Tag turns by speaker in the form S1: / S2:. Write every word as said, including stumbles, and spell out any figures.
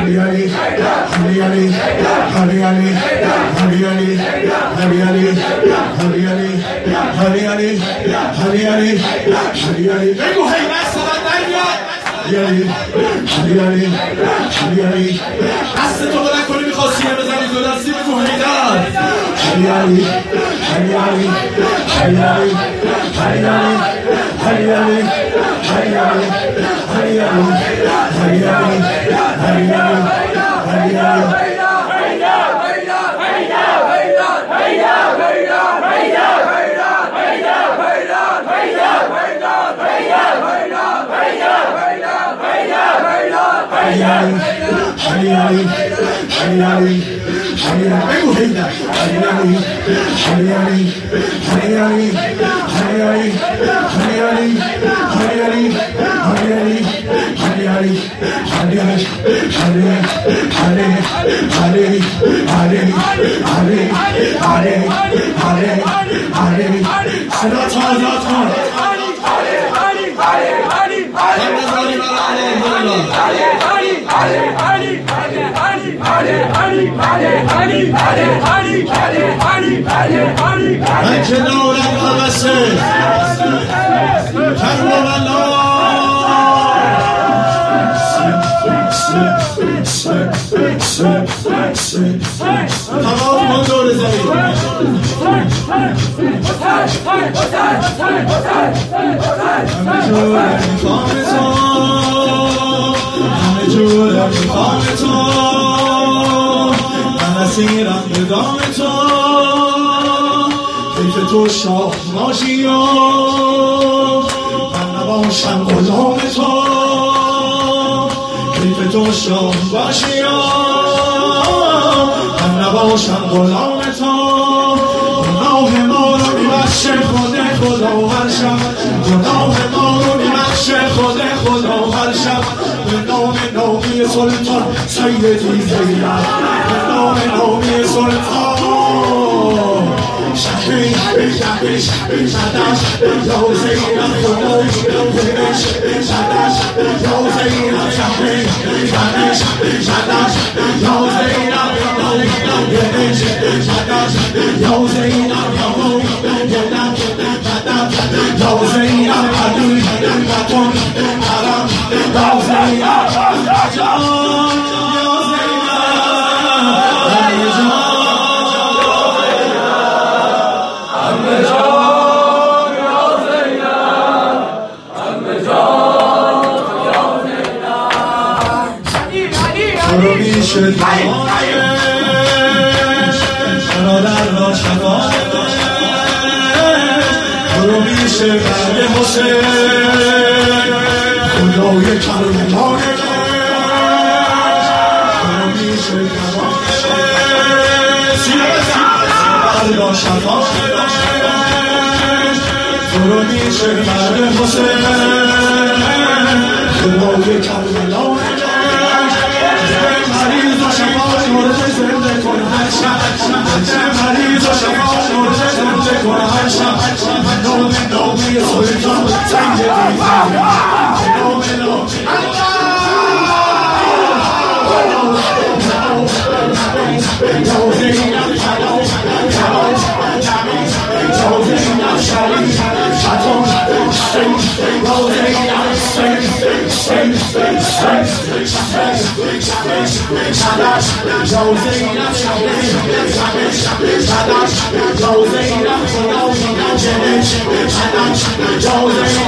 S1: हरियाली हरियाली हरियाली हरियाली हरियाली हरियाली हरियाली हरियाली हरियाली
S2: بگو هیبت صدات در بیاد.
S1: हरियाली हरियाली हरियाली
S2: دست تو بلند کنی میخواد سینه بزنی دو دستی بگو هیدر.
S1: हरियाली हरियाली हरियाली हरियाली हरियाली हरियाली हरियाली हरियाली हरियाली हरियाली हरियाली हरियाली हरियाली बगू हेदा हरियाली हरियाली हरियाली हरियाली हरियाली हरियाली हरियाली हरियाली हरियाली हरे हरे हरे हरे हरे हरे हरे हरे सदा सदा हरे हरे हरे من کنارم قبسه کرم الله تمام کن دور زمین همه جورم میخوام تو همه جورم میخوام تو من اسیرم به دام تو کیف تو شاه باشی و من نباشم غلام تو کیف تو شاه باشی و من نباشم غلام تو گناه ما رو میبخشه خود خدا هر شب گناه ما رو میبخشه خود خدا هر شب به نام نامی سلطان سیدی زینب به نام نامی سلطان شهری شهری شهری شدش یا زینب خداش دلش شدش یا زینب شهری شدش شدش یا زینب دلش شدش یا زینب دلش شدش یا زینب عدوی وطن حرم یا زینب جان رو میشه دیوانش برادر را شفاعتش رو میشه بعد حسین خدای کرمانش رو میشه دیوانش برادر را شفاعتش رو میشه بعد حسین خدای کرمانش مریض و شفاش مورد زنده کن هر شب مریض و شفاش مورد زنده کن هر شب نام نامی سلطان سنگ دیزن نام نامی José